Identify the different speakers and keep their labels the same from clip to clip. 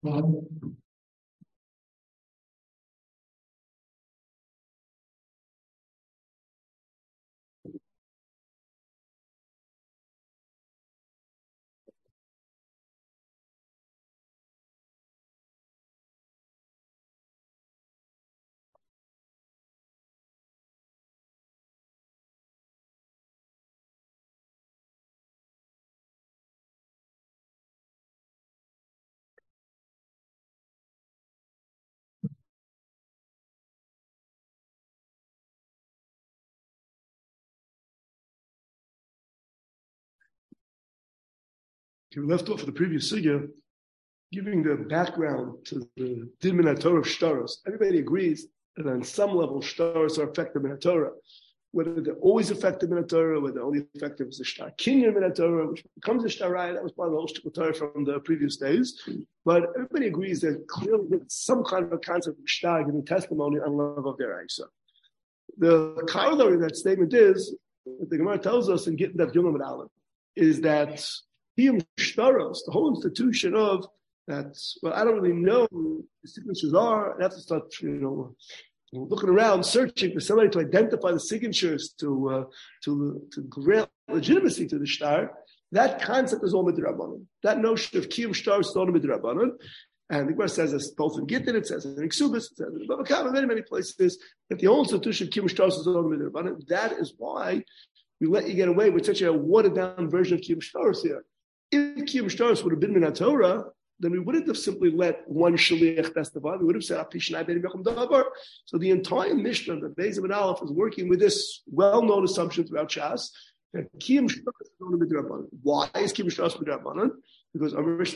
Speaker 1: We left off of the previous sugya, giving the background to the din min Torah of shtaros. Everybody agrees that on some level shtaros are effective in Torah. Whether they're always effective in Torah, whether they're only effective as a shtar kinyan in Torah, which becomes a shtarai, that was part of the whole shtickle Torah from the previous days. But everybody agrees that clearly there's some kind of a concept of shtar giving testimony on level of their Isa. The corollary of that statement is, what the Gemara tells us in Gittin Daf Yom Aleph, is that Kiyum Shtaros, the whole institution of that, well, I don't really know what the signatures are. I have to start, looking around, searching for somebody to identify the signatures to grant legitimacy to the shtar. That concept is all midrabanan. That notion of Kiyum Shtar is all midrabanan. And the Gemara says this both in Gittin, it says in Ksubis, it says in Bava Kama, many places, that the whole institution of Kiyum Shtar is all midrabanan. That is why we let you get away with such a watered down version of Kiyum Shtar here. If Kiyum Shtaros would have been in Torah, then we wouldn't have simply let one shaliach testify. We would have said, so the entire Mishnah, the Beis of Aleph, is working with this well-known assumption throughout Shas, that Kiyum Shtaros is only midrabanan. Why is Kiyum Shtaros midrabanan? Because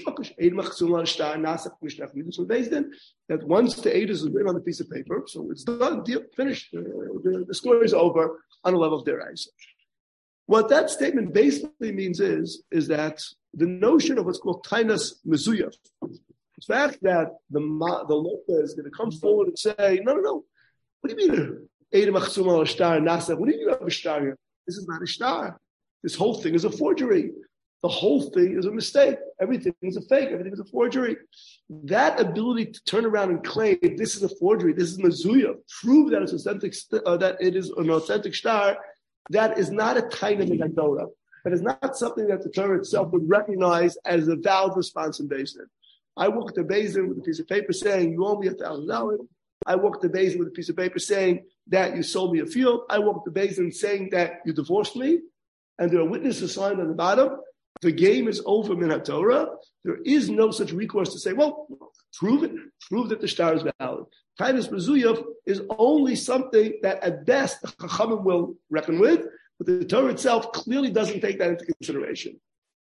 Speaker 1: that once the Eid is written on the piece of paper, so it's done, deal, finished. The story is over on a level of their eyes. What that statement basically means is that the notion of what's called tainas mezuyah, the fact that the loka is going to come forward and say, no, what do you mean Eid machzum al shtar nasa? What do you mean you have a shtar here? This is not a shtar. This whole thing is a forgery. The whole thing is a mistake. Everything is a fake. Everything is a forgery. That ability to turn around and claim this is a forgery, this is mezuyah, prove that it's authentic, that it is an authentic shtar, that is not a taina min Torah. That is not something that the Torah itself would recognize as a valid response in Beis Din. I walk to Beis Din with a piece of paper saying, you owe me $1,000. I walk to Beis Din with a piece of paper saying that you sold me a field. I walk to Beis Din saying that you divorced me. And there are witnesses signed on the bottom. The game is over min Torah. There is no such recourse to say, well, prove it. Prove that the shtar is valid. Tainas mezuyah is only something that at best the Chachamim will reckon with, but the Torah itself clearly doesn't take that into consideration.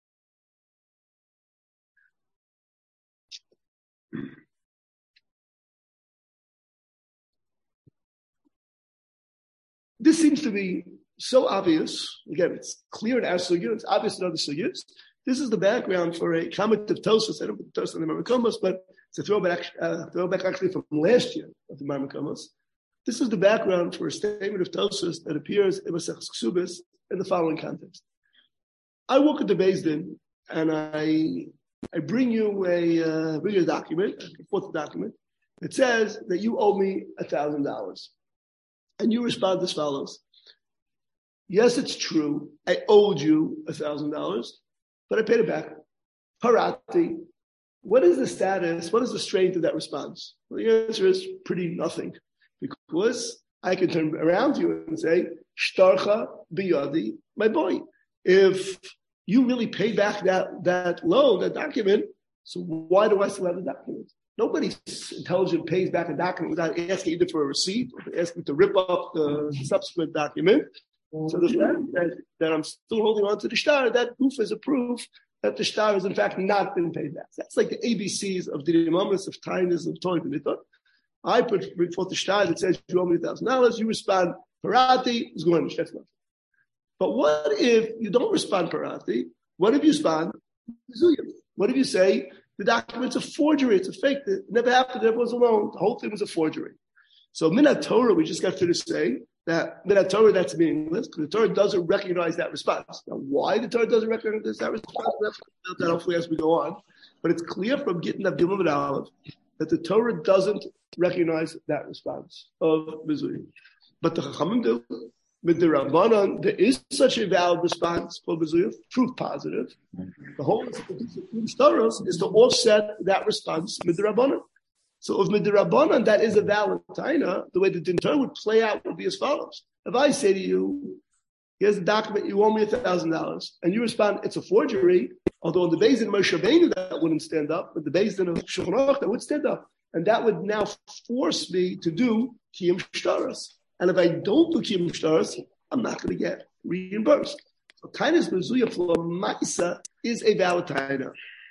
Speaker 1: This seems to be so obvious. Again, it's clear in our sugya, it's obvious in other sugyas. This is the background for a comment of Tosfos. I don't put Tosfos in the Marmakomos, but it's a throwback actually from last year of the Marmakomos. This is the background for a statement of Tosfos that appears in Masechus Ksubis in the following context. I walk into Beis Din and I bring you a document, a fourth document, that says that you owe me $1,000. And you respond as follows. Yes, it's true. I owed you $1,000, but I paid it back. Parati. What is the status? What is the strength of that response? Well, the answer is pretty nothing. Because I can turn around to you and say, Shtarcha biyadi, my boy. If you really paid back that loan, that document, so why do I still have the document? Nobody intelligent pays back a document without asking either for a receipt or asking to rip up the subsequent document. So the fact that I'm still holding on to the shtar, that proof is a proof that the shtar has in fact not been paid back. That's like the ABCs of the Imamis, of Tainas, of Torah Mitzvot. I put forth the shtar that says you owe me $1,000. You respond parati, is going to nothing. But what if you don't respond parati? What if you respond mezuyah? What if you say the document's a forgery? It's a fake. It never happened. It was alone. The whole thing was a forgery. So Minat Torah, we just got finished saying that Minat Torah, that's meaningless because the Torah doesn't recognize that response. Now, why the Torah doesn't recognize that response? We'll talk about that hopefully as we go on. But it's clear from Gittin of Gimel and Aleph that the Torah doesn't recognize that response of Mezuyah. But the Chachamim do. With the Rabbanan, there is such a valid response for Mezuyah, proof positive. The whole Staros is to offset that response with the Rabbanan. So if with the Rabbanan that is a valid taina, the way the Din Torah would play out would be as follows. If I say to you, here's a document, you owe me $1,000, and you respond, it's a forgery, although in the Beis Din Moshe Rabbeinu that wouldn't stand up, but the Beis Din of Shulchan Aruch that would stand up. And that would now force me to do Kiyum Shtaros. And if I don't do Kiyum Shtaros, I'm not going to get reimbursed. So Tainas Mezuyah for Ma'isa is a valid taina.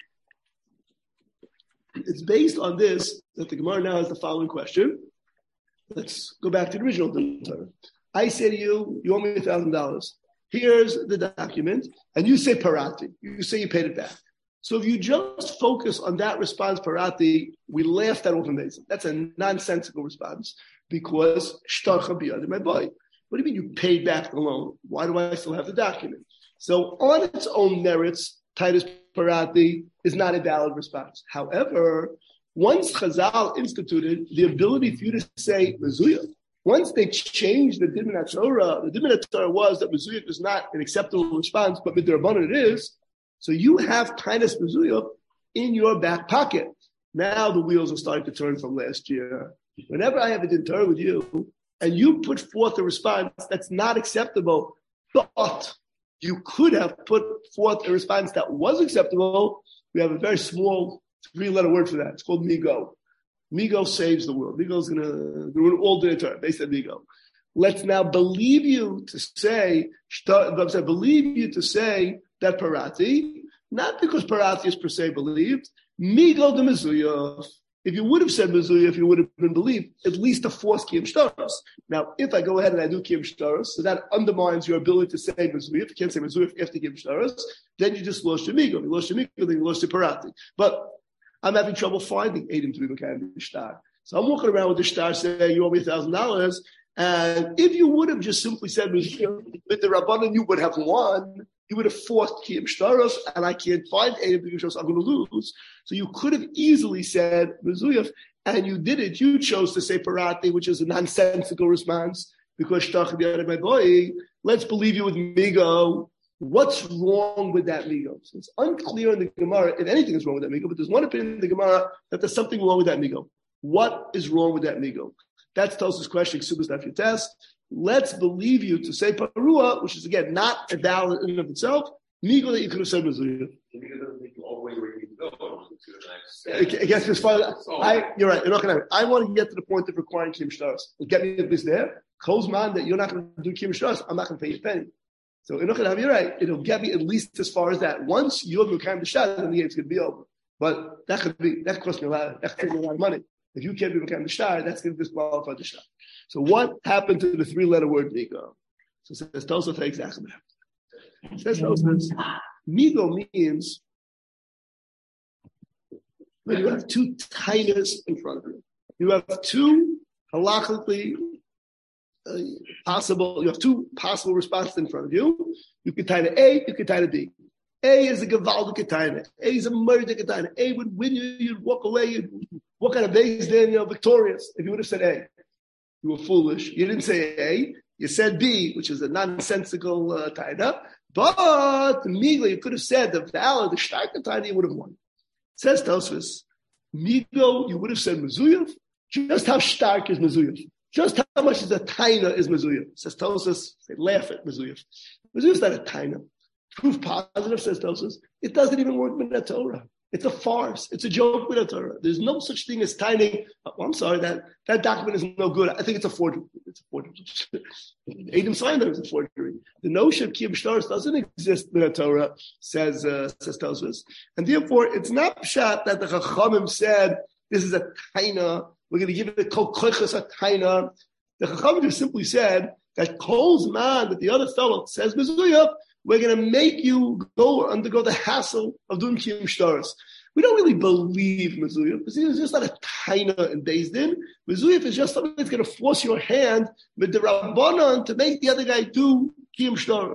Speaker 1: It's based on this that the Gemara now has the following question. Let's go back to the original Din Torah. I say to you, you owe me $1,000. Here's the document, and you say parati. You say you paid it back. So if you just focus on that response, parati, we laugh that off amazing. That's a nonsensical response because shtarcha biyad my boy. What do you mean you paid back the loan? Why do I still have the document? So on its own merits, Titus Parati is not a valid response. However, once Chazal instituted the ability for you to say Mezuyah, once they changed the Din Torah, the Din Torah was that Mezuyah is not an acceptable response, but Midrabanan it is. So you have Titus Mezuyah in your back pocket. Now the wheels are starting to turn from last year. Whenever I have a Din Torah with you, and you put forth a response that's not acceptable, but you could have put forth a response that was acceptable, we have a very small 3-letter word for that. It's called Migo. Migo saves the world. Migo is going to ruin all the Torah based on Migo. Let's now believe you to say that Parati, not because Parati is per se believed, Migo the Mezuyah. If you would have said Mezuyah, if you would have been believed, at least to force Kiyum Shtaros. Now, if I go ahead and I do Kiyum Shtaros, so that undermines your ability to say Mezuyah. If you can't say Mezuyah after Kiyum Shtaros, then you just lost your Migo. You lost your Migo, then you lost your Parati. But I'm having trouble finding Eidim to be Mekayim the Shtar. So I'm walking around with the Shtar saying, you owe me $1,000. And if you would have just simply said Mezuyah, with the Rabbanan, you would have won. You would have forced Kiyum Shtaros, and I can't find Eidim to Kiyum Shtaros, I'm going to lose. So you could have easily said Mezuyah, and you did it. You chose to say Parati, which is a nonsensical response, because Shtach b'yad my boy. Let's believe you with Migo. What's wrong with that Migo? So it's unclear in the Gemara if anything is wrong with that Migo, but there's one opinion in the Gemara that there's something wrong with that Migo. What is wrong with that Migo? That's Tosafos question, Ksubas Daf Yotes. Let's believe you to say Parua, which is again not a valid in and of itself. Migo that you could have said Mezuyah. I guess as far as you're right. You're not going to. I want to get to the point of requiring Kiyum Shtaros. Get me this there. Calls man that you're not going to do Kiyum Shtaros. I'm not going to pay you a penny. So you're not going to have. You're right. It'll get me at least as far as that. Once you're Mekayim the Shtar, then the game's going to be over. But that cost me a lot. That cost me a lot of money. If you can't be Mekayim the Shtar, that's going to disqualify the Shtar. So what happened to the 3-letter word Migo? So it says Tosafos exactly what happened. It says Tosafos Migo means when you have two tainas in front of you. You have two halachically possible. You have two possible responses in front of you. You can taina A, you can taina B. A is a gevaldige taina. A is a murder taina. A would win you. You'd walk away. You'd walk out of Beis Din, victorious. If you would have said A, you were foolish. You didn't say A. You said B, which is a nonsensical taina. But immediately you could have said the valid, the shtarka taina, you would have won. It says Tosafos, Migo, you would have said Mezuyah. Just how stark is Mezuyah? Just how much is a taina is Mezuyah? It says Tosafos, they laugh at Mezuyah. Mezuyah is not a taina. Proof positive, says Tosafos, it doesn't even work with the Torah. It's a farce. It's a joke with the Torah. There's no such thing as taining. Oh, I'm sorry, that document is no good. I think it's a forgery. It's a forgery. Adam signed that it was a forgery. The notion of Kiyum Shtaros doesn't exist in the Torah, says Tosafos. And therefore, it's not pshat that the Chachamim said, this is a taina. We're going to give it a kol koiches a taina. The Chachamim just simply said that kol's man, that the other fellow says Mezuyah, we're going to make you undergo the hassle of doing Kiyum Shtaros. We don't really believe Mezuyah, because it's just not a taina in Beis Din. Mezuyah is just something that's going to force your hand with the Rabbanan to make the other guy do Kiyum Shtaros.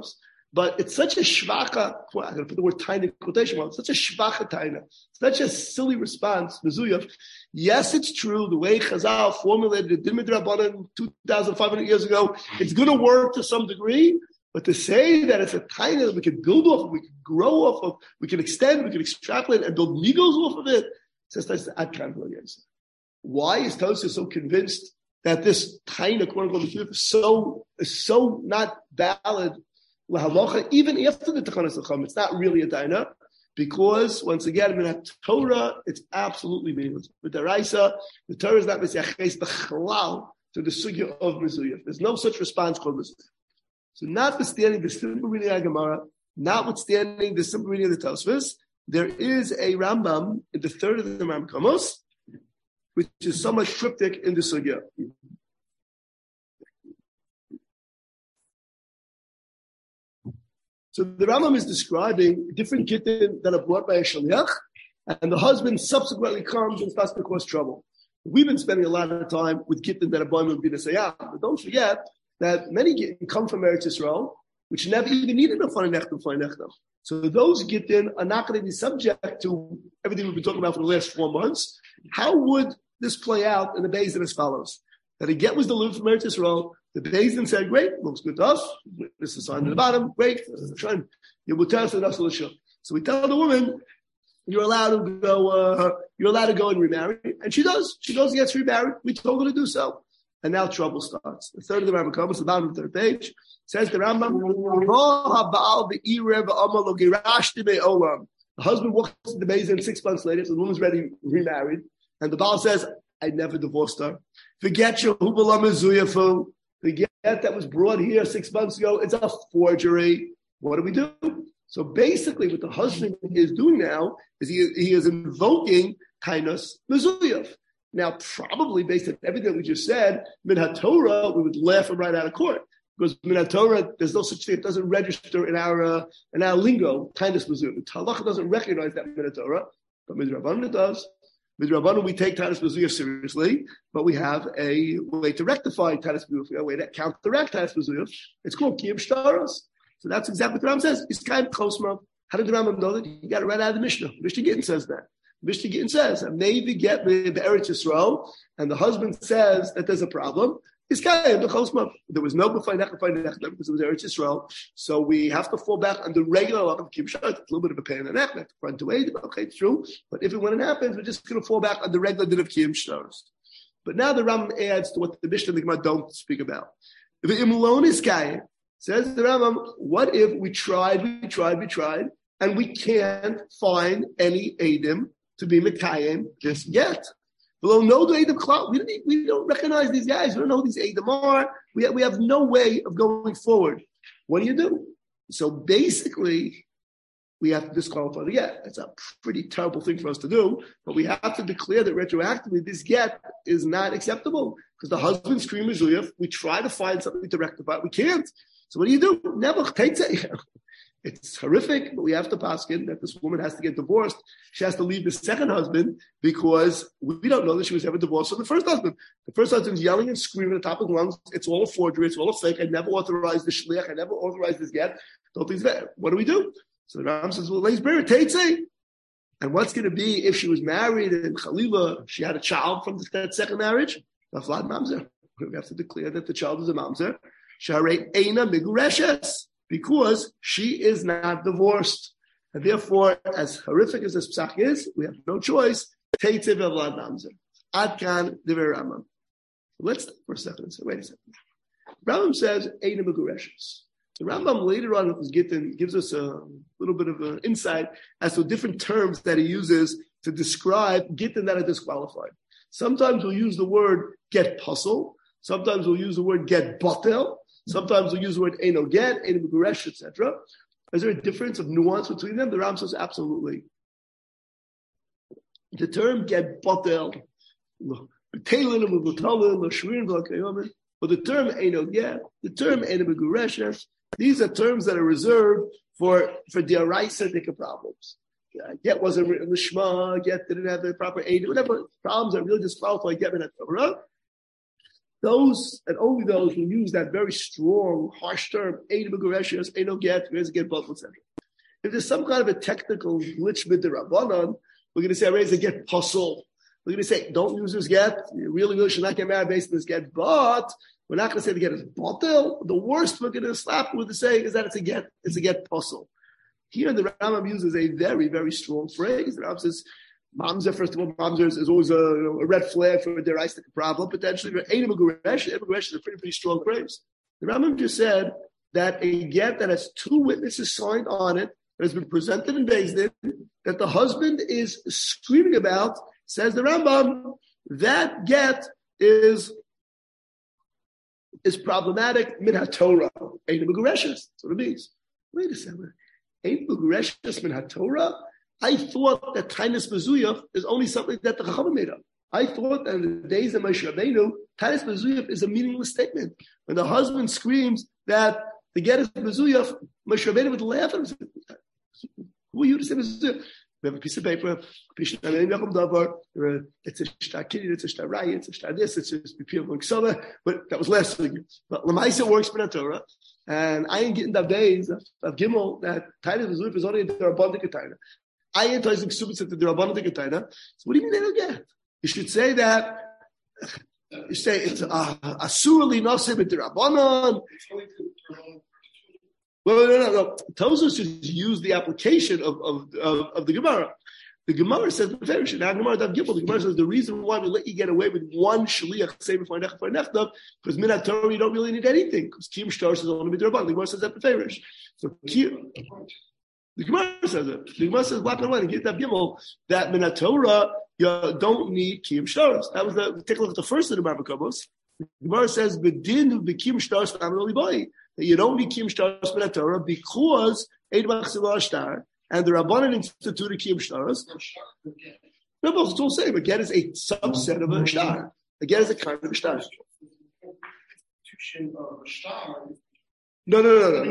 Speaker 1: But it's such a shvacha, I'm going to put the word taina in quotation marks, such a shvacha taina, such a silly response, Mezuyah. Yes, it's true, the way Chazal formulated it, Dimid Rabbanan 2,500 years ago, it's going to work to some degree, but to say that it's a taina that we can build off of, we can grow off of, we can extend, we can extrapolate and build nigos off of it, says Ad Kan. Why is Tosfos so convinced that this taina, quote unquote, is so not valid? Even after the Techanos Chacham, it's not really a taina, because once again, in Torah, it's absolutely meaningless. With the Raisa, the Torah is not misyaches b'chalal to the sugya of Mezuyah. There's no such response called Mezuyah. So, notwithstanding the simple reading of Gemara, notwithstanding the simple reading of the Tosfos, there is a Rambam in the third of the Mamkamos, which is somewhat cryptic in the sugya. So the Rambam is describing different gittin that are brought by a shaliach, and the husband subsequently comes and starts to cause trouble. We've been spending a lot of time with gittin that are born with b'nasayah, but don't forget that many gittin come from Eretz Yisrael, which never even needed a fanei. So those gittin are not going to be subject to everything we've been talking about for the last 4 months. How would this play out in the Beis Din as follows? That a get was delivered from Eretz Yisrael. The Beis Din said, great, looks good to us. This is signed at the bottom. Great. So we tell the woman, you're allowed to go and remarry. And she does. She goes and gets remarried. We told her to do so. And now trouble starts. The third of the Rambam comes, the bottom of the third page, says the Rambam, the husband walks to the Beis Din 6 months later, so the woman's ready, remarried. And the Baal says, I never divorced her. Forget your hubala mezuyah. The get that was brought here 6 months ago, it's a forgery. What do we do? So basically what the husband is doing now is he is invoking tainus mezuyah. Now, probably based on everything we just said, min haTorah, we would laugh him right out of court. Because min haTorah, there's no such thing, it doesn't register in our lingo, tainus mezuyah. The Halacha doesn't recognize that min haTorah, but Midrabanan it does. Midrabanan, we take tainus mezuyah seriously, but we have a way to rectify tainus mezuyah, a way to counteract tainus mezuyah. It's called kiyum shtaros. So that's exactly what the Rambam says. It's kind of chosma. How did the Rambam know that? You got it right out of the Mishnah. Mishnah Gittin says that. Mishnah Gittin says, maybe get the Eretz Yisrael, and the husband says that there's a problem. It's kind of the chosma. There was no b'fainech because it was Eretz Yisrael, so we have to fall back on the regular law of kiyum shtaros. It's a little bit of a pain in the neck. We have to run to aid. Okay, it's true. But if and when it happens, we're just going to fall back on the regular din of kiyum shtaros. But now the Rambam adds to what the Mishnah and the Gemara don't speak about. If the imlon is kain, says the Rambam, what if we tried, and we can't find any Eidim to be Mekayim just yet? Below no Eidim Klal. We don't recognize these guys. We don't know who these Eidim are. We have no way of going forward. What do you do? So basically, we have to disqualify the get. That's a pretty terrible thing for us to do, but we have to declare that retroactively this get is not acceptable because the husband's scream is Zuyaf. We try to find something to rectify it. We can't. So what do you do? Never takes it. It's horrific, but we have to paskin that this woman has to get divorced. She has to leave the second husband because we don't know that she was ever divorced from the first husband. The first husband's yelling and screaming at the top of his lungs. It's all a forgery. It's all a fake. I never authorized the shliach. I never authorized this get. Don't think that. What do we do? So the Ram says, well, Lei's Berit, Teitzei. And what's going to be if she was married and Chalila, she had a child from that second marriage? Naflad mamzer. We have to declare that the child is a mamzer. Sharei Eina Migureshes, because she is not divorced. And therefore, as horrific as this psach is, we have no choice. Teitzei v'avlad mamzer. Ad kan divrei Rambam. Let's stop for a second and say, wait a second. Rambam says Eina Migureshes. The Rambam later on in his Gittin gives us a little bit of an insight as to different terms that he uses to describe Gittin that are disqualified. Sometimes we'll use the word get puzzle. Sometimes we'll use the word get batel. Sometimes we'll use the word eino get, eino meguresh, etc. Is there a difference of nuance between them? The Rambam says absolutely. The term get batel, or the term eino get, the term eino meguresh, these are terms that are reserved for deraisa dika problems. Get wasn't written in the Shema, get didn't have the proper aid, whatever problems that really disqualify get in Torah. those and only those who use that very strong, harsh term, Eino Megureshes, Eino Get, Reza Get Batel, etc. If there's some kind of a technical glitch with the Rabbanon, we're going to say Reza Get Pasul. We're going to say don't use this get. You really should not get married based on this get, but we're not going to say the get is batel. The worst we're going to slap with the saying is that it's a get pasul. Here the Rambam uses a very, very strong phrase. The Rambam says, Mamzer, first of all, Mamzer is always a red flag for a deristic problem, potentially. But Eino Meguresh is a pretty strong phrase. The Rambam just said that a get that has two witnesses signed on it, that has been presented in Beis Din, that the husband is screaming about, says the Rambam, that get is problematic min ha-Torah. Eino Megureshes. That's what it means. Wait a second. Eino Megureshes min ha-Torah? I thought that Tainus Mezuyah is only something that the Chachamim made up. I thought that in the days of Moshe Rabbeinu, Tainus Mezuyah is a meaningless statement. When the husband screams that the get is Mezuyah, Moshe Rabbeinu would laugh at him. Who are you to say Mezuyah? We have a piece of paper, it's a shtar kitty, it's a shtar raya, it's a shtar this, it's just people like summer, but that was last week. But Lamaisa works for the Torah, and I ain't getting the days of Gimel that Tainus Mezuyah is only in the Rabbanon Ketayna. I ain't talking stupid to the Rabbanon Ketayna. So what do you mean they don't get? You should say that. You say it's asurali nasim with the Rabbanon. Well, no. Tosfos should use the application of the Gemara. The Gemara says the Farish. Now Gemara Dav Gimel. The Gemara says the reason why we let you get away with one shliach say before nechtav because minat Torah you don't really need anything because kiyum shtar says only with the Rabbanon. The Gemara says that the Farish. So the Gemara says it. The Gemara says black and white and get that Gimel that minat Torah you don't need kiyum shtaros. That was take a look at the first of the Mavakamos. The Gemara says bedin b'kiyum shtaros v'amroli boy. That you don't need kiyum shtaros minat Torah because eid machzil shtar and the Rabbanan instituted kiyum shtaros. No, but it's all the same. A get is a subset of a shtar. A get is a kind of a shtar. No.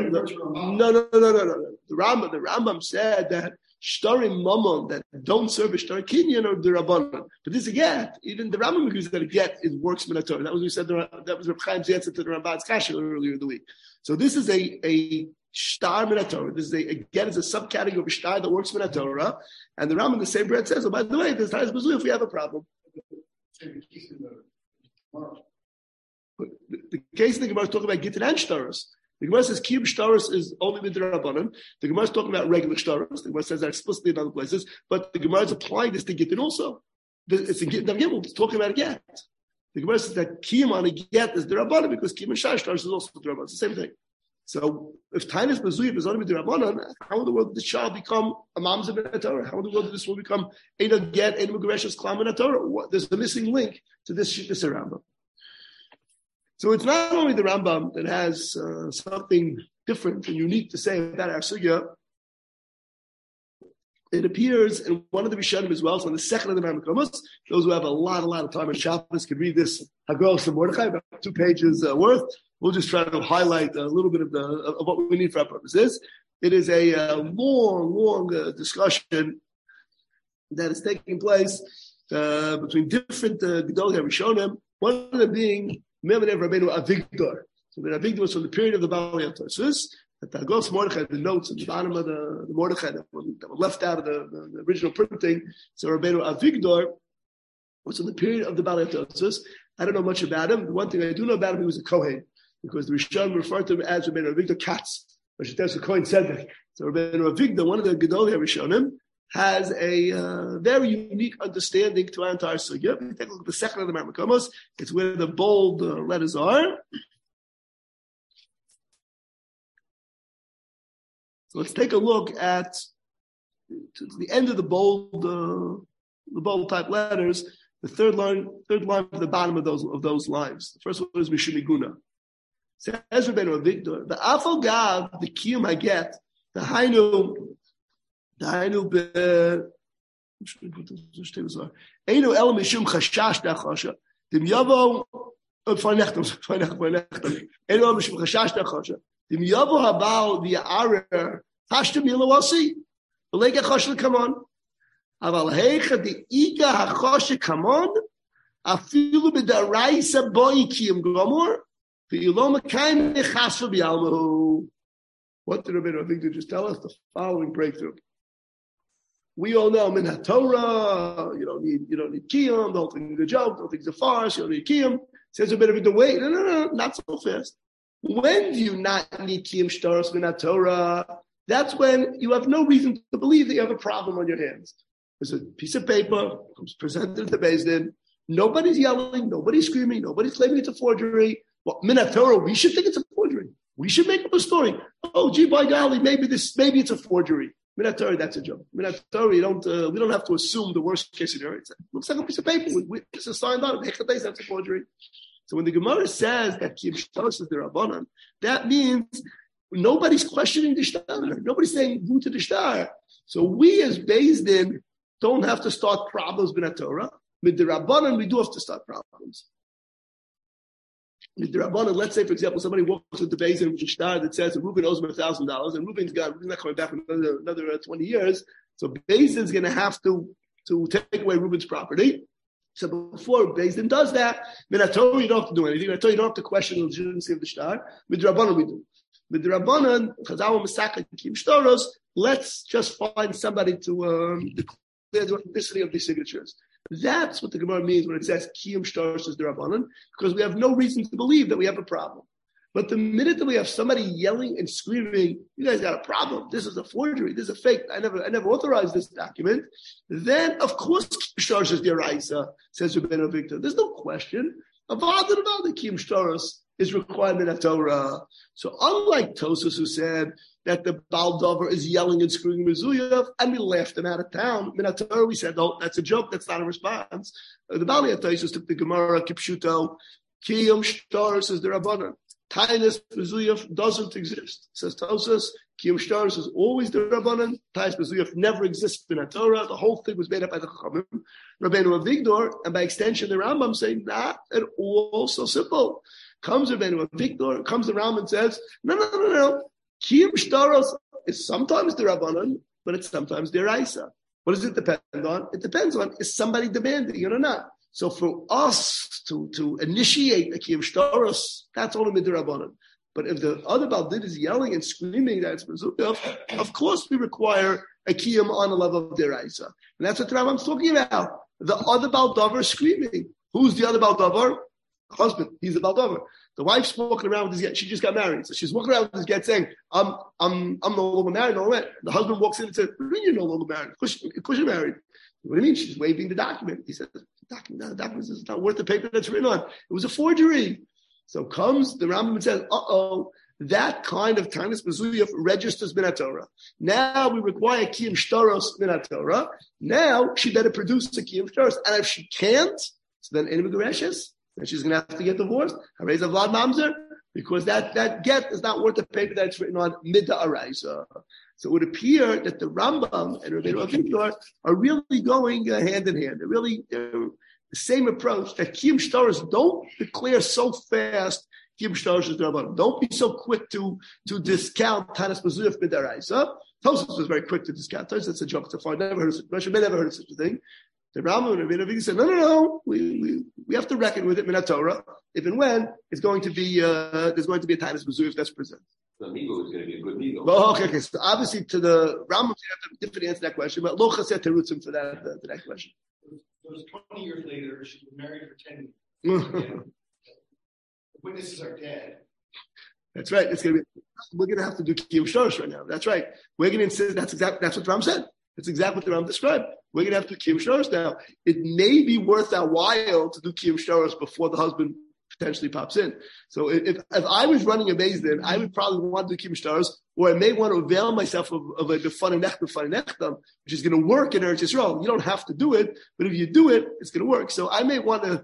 Speaker 1: The Rambam said that shtarim mamon that don't serve a shtar kinyan or the Rabbanan. But this is a get. Even the Rambam agrees that a get works minat Torah. That was what we said. That was Reb Chaim's answer to the Ramban's kasha earlier in the week. So this is a shtar minat Torah. This is a get is a subcategory of a shtar that works minat Torah. And the Rambam in the same breath says, oh, by the way, there's times if we have a problem. But the case of the Gemara is talking about gittin and shtaros. The Gemara says kiyum shtaros is only with the Rabbanan. The Gemara is talking about regular shtaros. The Gemara says that explicitly in other places. But the Gemara is applying this to gittin also. It's a gittin of Gimel. It's talking about a get. The Gemara says that kiyum on a get is the Rabbanan because kiyum and shtaros is also the Rabbanan. It's the same thing. So if Tainus Mezuyah is only with the Rabbanan, how in the world did this child become a mamzer ben Torah? How in the world did this one become Eino Get, Eino Megureshes Klam ben Torah? There's a missing link to this Rambam. So it's not only the Rambam that has something different and unique to say about our sugya. It appears in one of the Rishonim as well. So on the second of the Mamakomos, those who have a lot of time on Shabbos can read this Haggadah of Mordechai, about 2 pages worth. We'll just try to highlight a little bit of what we need for our purposes. It is a long discussion that is taking place between different Gedolei Rishonim. One of them being Me'amenev Rabbeinu Avigdor. So the Avigdor was from the period of the Balei Tosfos. At the Haggadah Mordechai, the notes at the bottom of the Mordechai that were left out of the original printing. So Rabbeinu Avigdor was in the period of the Balei Tosfos. I don't know much about him. The one thing I do know about him, he was a Kohen, because the Rishon referred to him as Rabbeinu Avigdor Katz. The Kohen said that. So Rabbeinu Avigdor, one of the Gedolei Rishonim, has a very unique understanding to our entire sugya. If you take a look at the second of the Mamakomos, it's where the bold letters are. So let's take a look at to the end of the bold type letters, the third line at the bottom of those lines. The first one is Mishumiguna. Says Rabbeinu Avigdor, the Afal Gav, the Kiyum Haget, the Hainu be Einu El Mishum Chashash Dachasha. Dim Yavo Feinechtem. Einu El Mishum Chashash Dachasha. Dim Yavo Habal the Arer Hashtem Yilawasi. Belega Chasha come on. Aval Heicha the Iga HaChasha come on. Afilu b'daraisa boy kiyum gomor. What did Rabbeinu Avigdor just tell us? The following breakthrough. We all know in Torah, you don't need kiyum. Don't think it's a joke. Don't think it's a farce. You don't need kiyum. Says Rabbeinu Avigdor, wait, no, not so fast. When do you not need kiyum shtaros min Torah? That's when you have no reason to believe that you have a problem on your hands. There's a piece of paper comes presented to the Beis Din. Nobody's yelling. Nobody's screaming. Nobody's claiming it's a forgery. Well, Minat Torah, we should think it's a forgery. We should make up a story. Oh, gee, by golly, maybe it's a forgery. Minat Torah, that's a joke. Minat Torah, we don't have to assume the worst case scenario. It looks like a piece of paper. It's a signed on it. That's a forgery. So when the Gemara says that Kiyum Shtaros is the Rabbanan, that means nobody's questioning the shtar. Nobody's saying who to the shtar. So we as Beis Din don't have to start problems Minat Torah. With the Rabbanan, we do have to start problems. With the Rabbanan, let's say, for example, somebody walks with the Beis Din with a shtar that says Reuben owes him $1,000, and Reuben's not coming back for another 20 years. So Beis Din's going to have to take away Reuben's property. So before Beis Din does that, Minat Torah, you don't have to do anything. Minat Torah, you don't have to question the legitimacy of the shtar. With the Rabbanan, we do. With the Rabbanan, Chazal Masaka Kiyum Shtaros, let's just find somebody to declare the authenticity of these signatures. That's what the Gemara means when it says Kiyum Shtaros is the Rabbanan, because we have no reason to believe that we have a problem. But the minute that we have somebody yelling and screaming, you guys got a problem, this is a forgery, this is a fake, I never authorized this document, then of course Kiyum Shtaros is the Araisa, says Rabbeinu Avigdor. There's no question. About the Kiyum Shtaros is requirement of Torah. So unlike Tosas, who said that the Baal Dover is yelling and screaming Mezuyev, and we laughed him out of town. In Torah, we said, "Oh, that's a joke. That's not a response." The Baal Tosas took the Gemara Kipshuto. Kiyum Shtaros is the Rabbanan. Tainus Mezuyev doesn't exist. Says Tosas. Kiyum Shtaros is always the Rabbanan. Tainus Mezuyev never exists in Torah. The whole thing was made up by the Chachamim. Rabbeinu Avigdor, and by extension, the Rambam saying not at all so simple. Comes Rabbeinu Avigdor, comes the Rambam and says, no. Kiyum Shtaros is sometimes the Rabbanan, but it's sometimes the Raisa. What does it depend on? It depends on, is somebody demanding it or not? So for us to initiate a Kiyum Shtaros, that's only the Rabbanan. But if the other Baldid is yelling and screaming that it's Mezuzah, of course we require a Kiyum on the level of the Raisa. And that's what the Rambam's talking about. The other Baldavar is screaming. Who's the other Baldavar? Husband. He's the Baldavar. The wife's walking around with his get. She just got married, so she's walking around with his get saying, "I'm no longer married." No way. The husband walks in and says, "What do you mean you're no longer married? Of course you're married." What do you mean? She's waving the document. He says, "The document is not worth the paper that's written on. It was a forgery." So comes the Rambam and says, that kind of Tainus Mezuyev registers Minat Torah. Now we require Kiyum Shtaros Minat Torah. Now she better produce a Kiyum Shtaros. And if she can't, so then Ein Megureshes, then she's going to have to get divorced. Harei Zavlad Mamzer, because that get is not worth the paper that it's written on Midda Araisa. So it would appear that the Rambam and Rabbeinu Avigdor are really going hand in hand. They're the same approach that Kiyum Shtaros don't declare so fast. Kiyum Shtaros is the Rabbanan. Don't be so quick to discount Tainus Mezuyev Midaraisa. Tosfos was very quick to discount. Tosfos, that's a joke so far. Never heard of such a thing. The Rambam and Rabbeinu Avigdor said, no. We have to reckon with it Minat Torah. If and when it's going to be there's going to be a Tainus Mezuyev that's present.
Speaker 2: The Migo is going to be a good Migo.
Speaker 1: Well, okay. So obviously, to the Rambam, you have a different answer to that question, but Lo Chaseh Terutzim for that to that question.
Speaker 3: It was 20 years later. She's been married for 10 years. The witnesses are dead.
Speaker 1: That's right. We're going to have to do Kiyum Shtaros right now. That's right. We're going to insist. That's what the Ram said. That's exactly what the Ram described. We're going to have to do Kiyum Shtaros now. It may be worth our while to do Kiyum Shtaros before the husband potentially pops in. So if I was running a Beis Din, I would probably want to do Kiyum Shtaros, or I may want to avail myself of a B'fanei Nechtam, which is going to work in Eretz Yisrael. You don't have to do it, but if you do it, it's going to work. So I may want to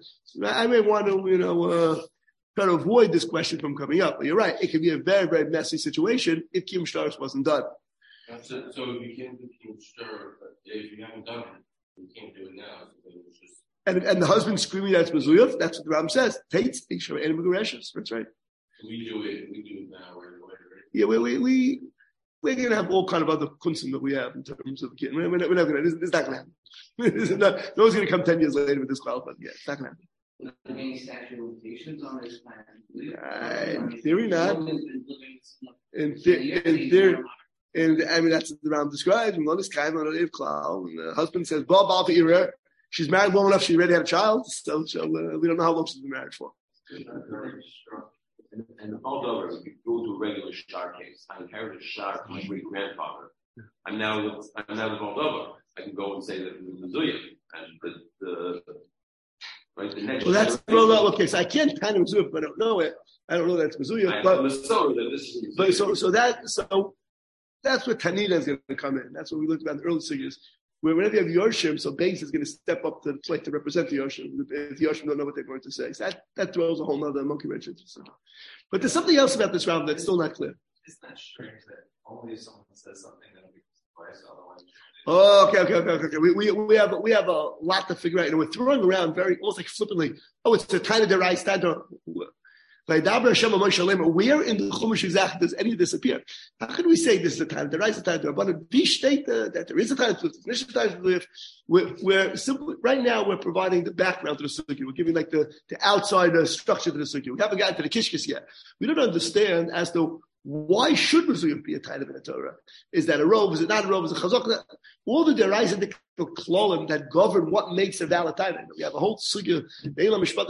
Speaker 1: try to avoid this question from coming up. But you're right; it could be a very, very messy situation if Kiyum Shtaros wasn't done.
Speaker 2: That's it. So if you can't do Kiyum Shtaros, if you haven't done it, you can't do it now. So it's just.
Speaker 1: And the husband screaming that's Mezuyev, that's what the Ram says. Tates, Isha, and Megureshes. That's right.
Speaker 2: We do it now right away, right?
Speaker 1: Yeah, we're going to have all kind of other kunsim that we have in terms of the kid. We're never going to, it's not going to happen. No one's going to come 10 years later with this qualified. Yeah, it's not going to happen.
Speaker 4: Any statute of limitations on this plan?
Speaker 1: In theory, not. In theory, and I mean that's the Ram describes. And the husband says, she's married long enough, she already had a child, so we don't know how long she's been married for.
Speaker 5: And the Moldova, if you go to a regular shtar case, I inherited a shtar from my great grandfather. I'm now the Moldova. I can go and say that it was Mizuya. And the next.
Speaker 1: Well, that's the case. I can't kind of Mizuya, but I don't know it. I don't know that's Mizuya. So that's where Tanita is going to come in. That's what we looked about in the early figures. Where whenever you have Yorshim, so Beis is going to step up to the plate to represent the Yorshim. If the Yorshim don't know what they're going to say, so that throws a whole other monkey wrench into it. But there's something else about this round that's still not clear.
Speaker 6: It's not strange that only if someone says something that'll be surprised, otherwise.
Speaker 1: Oh, okay. We have a lot to figure out. And we're throwing around very almost like flippantly. Oh, it's the time of the right stand. Where in the Chumash exactly does any of this appear? How can we say this is the time? There is a time. But we state that there is a time to live. We're simply right now we're providing the background to the sukkah. We're giving like the outside structure to the sukkah. We haven't gotten to the kishkis yet. We don't understand as to why should Mezuyah be a time in the Torah? Is that a robe? Is it not a robe? Is it chazak? All the deraisa the klolim that govern what makes a valid time. We have a whole sugya. The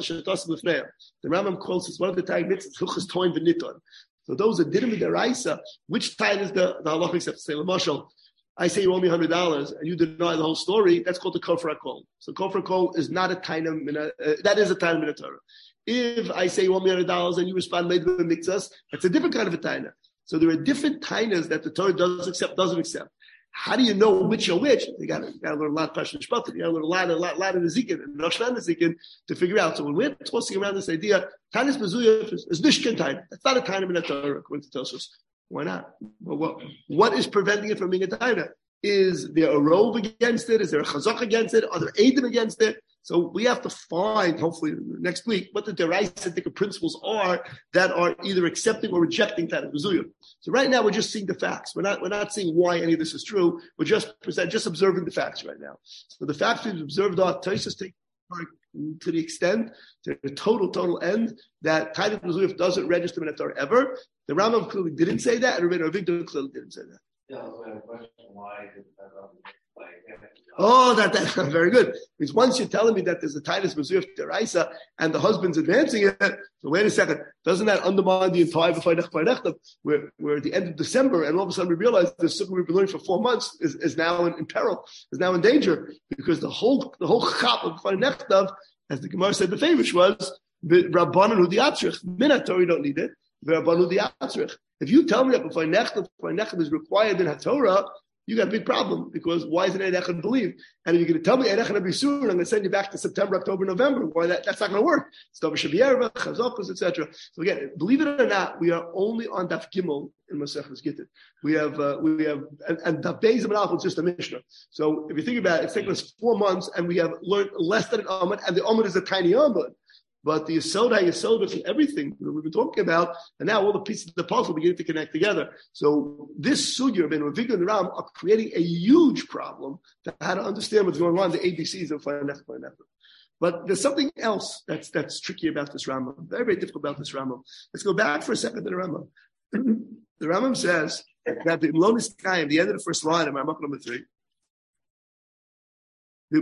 Speaker 1: Rambam calls this one of the time mitzvahs hilchos toin v'niton. So those are dinim deraisa. Which time is the halacha except to say l'mashal? I say you owe me $100 and you deny the whole story. That's called the kofar kol. So kofar kol is not a time that is a time in the Torah. If I say you owe me $100 and you respond later with mitzvahs, that's a different kind of a taina. So there are different tainas that the Torah doesn't accept. How do you know which are which? You got to learn a lot of Pashto Mishpatim. You got to learn a lot of Nezikin and Roshman Nezikin to figure out. So when we're tossing around this idea, Tainas Mezuyah is Nishkin time. That's not a taina in the Torah, according to Tosfos. Why not? Well, what is preventing it from being a taina? Is there a rove against it? Is there a chazak against it? Are there edim against it? So we have to find, hopefully next week, what the deraisa principles are that are either accepting or rejecting Tanit Mezuyah. So right now we're just seeing the facts. We're not seeing why any of this is true. We're just observing the facts right now. So the facts we've observed are Tosfos take to the extent, to the total end, that Tanit Mezuyah doesn't register in the Torah ever. The Rambam clearly didn't say that, and Rabbeinu Avigdor clearly didn't say that.
Speaker 6: Yeah, I have a question. Why did that
Speaker 1: Oh, that's very good. Because once you're telling me that there's a Titus Mezuyah Deraisa and the husband's advancing it, so wait a second, doesn't that undermine the entire B'Fai we're at the end of December and all of a sudden we realize the sukkah we've been learning for 4 months is now in peril, is now in danger, because the whole chap of B'Fai Nechtav, as the Gemara said, the famous was Rabbanan Hu Diatzrich. Minator, you don't need it. Rabbanan Hu Diatzrich. If you tell me that B'Fai Nechtav is required in HaTorah, you got a big problem, because why isn't Eidechad believe? And if you're going to tell me Eidechad be soon, I'm going to send you back to September, October, November. Why that's not going to work? Stova Shavierva, Chazokos, etc. So again, believe it or not, we are only on Daf Gimel in Maseches Gittin. We have and Daf Beis and Alpha is just a Mishnah. So if you think about it, it's taken us 4 months, and we have learned less than an Amud, and the Amud is a tiny Amud. But the Yesod and everything that we've been talking about, and now all the pieces of the puzzle begin to connect together. So this sugya, Ben Ravika and Ram, are creating a huge problem to how to understand what's going on, the ABCs of Fayinech. But there's something else that's tricky about this Rambam, very, very difficult about this Rambam. Let's go back for a second to the Rambam. The Rambam says that the Imlonis Kayim, the end of the first line of Rambam number 3, the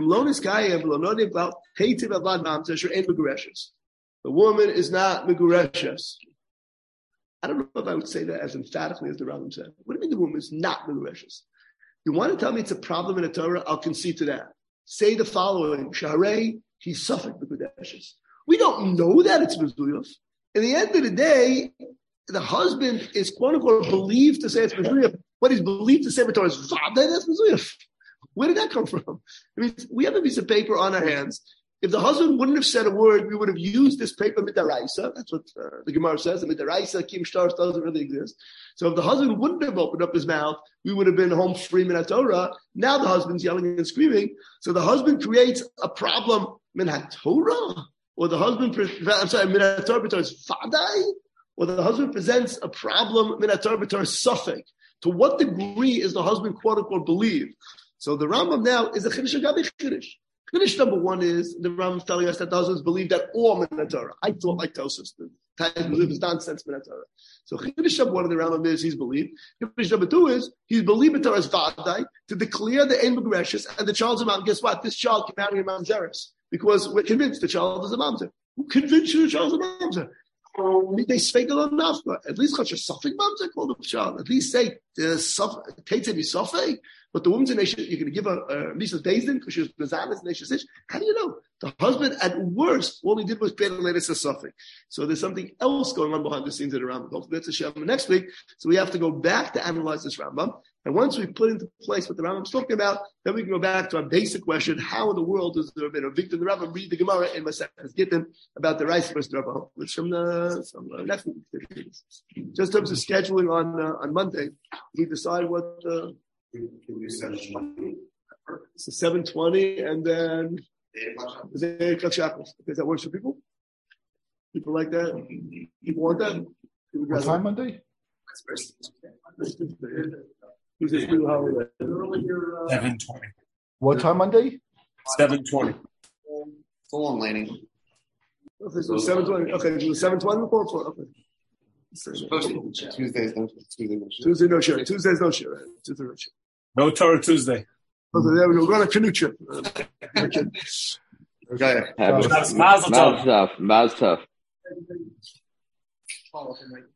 Speaker 1: woman is not megureshes. I don't know if I would say that as emphatically as the Rambam said. What do you mean the woman is not megureshes? You want to tell me it's a problem in the Torah? I'll concede to that. Say the following: Sharei, he's suffering megureshes. We don't know that it's mezuyos. In the end of the day, the husband is quote unquote believed to say it's mezuyos. What he's believed to say in the Torah is vada, that's mezuyos. Where did that come from? I mean, we have a piece of paper on our hands. If the husband wouldn't have said a word, we would have used this paper midaraisa. That's what the Gemara says. The midaraisa, kim stars doesn't really exist. So if the husband wouldn't have opened up his mouth, we would have been home free minat Torah. Now the husband's yelling and screaming. So the husband creates a problem minat Torah, or the husband, minat Torah is vadai, or the husband presents a problem minat Torah suffix. To what degree is the husband quote unquote believed? So the Rambam now is a Chiddush Agabi Chiddush. Chiddush number one is the Rambam is telling us that the husbands believe that all men are Torah. I thought like Tosus, the time believe is nonsense men are Torah. So Chiddush number one of the Rambam is he's believed. Chiddush number two is he's believed in Torah's Vadai to declare the Ein Begreshus and the child's a mom. Guess what? This child can marry a mamzeres because we're convinced the child is a mamzer. Who convinced you the child's a mamzer? They speak enough, but at least such a suffix mamzer called the child. At least say Kate's any suffix. But the woman's a nation, you're going to give her Misa Bezdin because she was Bezanas Nation Sich. How do you know? The husband, at worst, all he did was pay the latest suffix. So there's something else going on behind the scenes of the Rambam. Hopefully that's a Shem next week. So we have to go back to analyze this Rambam. And once we put into place what the Rambam's talking about, then we can go back to our basic question: how in the world is there been a victim? The Rambam read the Gemara in Maseches Gittin about the rice versus the Rambam. It's from next week. Just in terms of scheduling on Monday, we decide what. It's a 7:20, and then the 8 o'clock shackles. Because that works for people. People like that. People want that.
Speaker 7: What time Monday?
Speaker 1: Tuesday's still holiday.
Speaker 8: 7:20.
Speaker 7: What time Monday?
Speaker 8: 7:20.
Speaker 6: It's a long laning.
Speaker 1: Okay, so 7:20. Okay, so 7:20 before. Okay. Tuesday no share. Tuesday's no share. Tuesday no share.
Speaker 8: No Torah Tuesday.
Speaker 1: Okay, there we go. We're on a canoe trip. Okay.
Speaker 8: Mazel tov.
Speaker 9: Mazel tov.